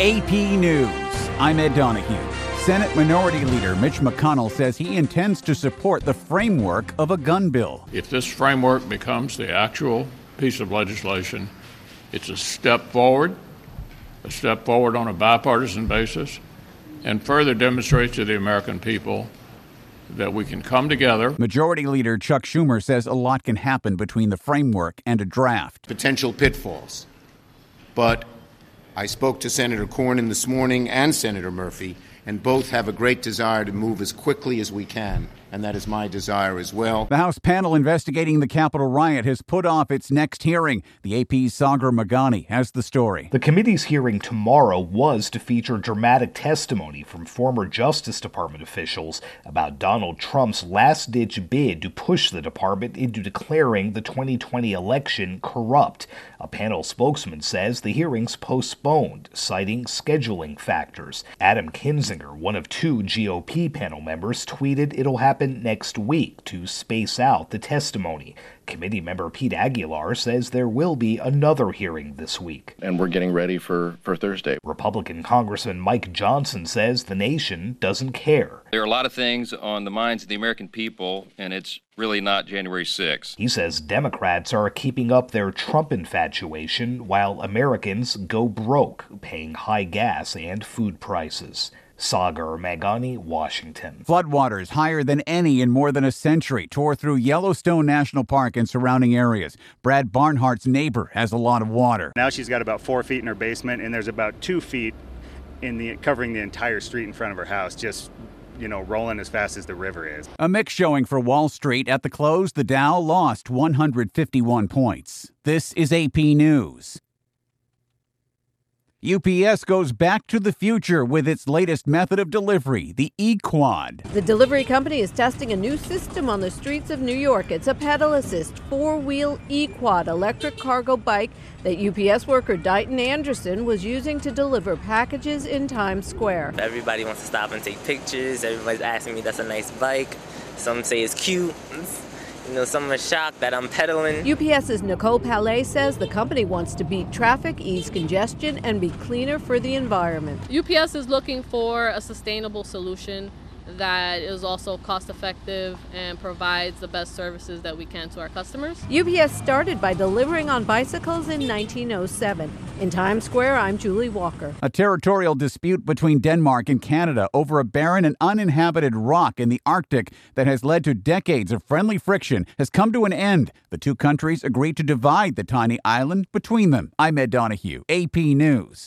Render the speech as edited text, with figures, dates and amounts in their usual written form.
AP News. I'm Ed Donahue. Senate Minority Leader Mitch McConnell says he intends to support the framework of a gun bill. If this framework becomes the actual piece of legislation, it's a step forward on a bipartisan basis, and further demonstrates to the American people that we can come together. Majority Leader Chuck Schumer says a lot can happen between the framework and a draft. Potential pitfalls. But I spoke to Senator Cornyn this morning and Senator Murphy, and both have a great desire to move as quickly as we can, and that is my desire as well. The House panel investigating the Capitol riot has put off its next hearing. The AP's Sagar Meghani has the story. The committee's hearing tomorrow was to feature dramatic testimony from former Justice Department officials about Donald Trump's last-ditch bid to push the department into declaring the 2020 election corrupt. A panel spokesman says the hearing's postponed, citing scheduling factors. Adam Kinzinger, one of two GOP panel members, tweeted it'll happen next week to space out the testimony. Committee member Pete Aguilar says there will be another hearing this week. And we're getting ready for Thursday. Republican Congressman Mike Johnson says the nation doesn't care. There are a lot of things on the minds of the American people, and it's really not January 6th. He says Democrats are keeping up their Trump infatuation while Americans go broke, paying high gas and food prices. Sagar Meghani, Washington. Floodwaters higher than any in more than a century tore through Yellowstone National Park and surrounding areas. Brad Barnhart's neighbor has a lot of water. Now she's got about 4 feet in her basement, and there's about 2 feet covering the entire street in front of her house, just rolling as fast as the river is. A mixed showing for Wall Street. At the close, the Dow lost 151 points. This is AP News. UPS goes back to the future with its latest method of delivery, the eQuad. The delivery company is testing a new system on the streets of New York. It's a pedal assist, four-wheel eQuad electric cargo bike that UPS worker Dighton Anderson was using to deliver packages in Times Square. Everybody wants to stop and take pictures. Everybody's asking me that's a nice bike. Some say it's cute. Some are shocked that I'm pedaling. UPS's Nicole Palais says the company wants to beat traffic, ease congestion, and be cleaner for the environment. UPS is looking for a sustainable solution that is also cost-effective and provides the best services that we can to our customers. UPS started by delivering on bicycles in 1907. In Times Square, I'm Julie Walker. A territorial dispute between Denmark and Canada over a barren and uninhabited rock in the Arctic that has led to decades of friendly friction has come to an end. The two countries agreed to divide the tiny island between them. I'm Ed Donahue, AP News.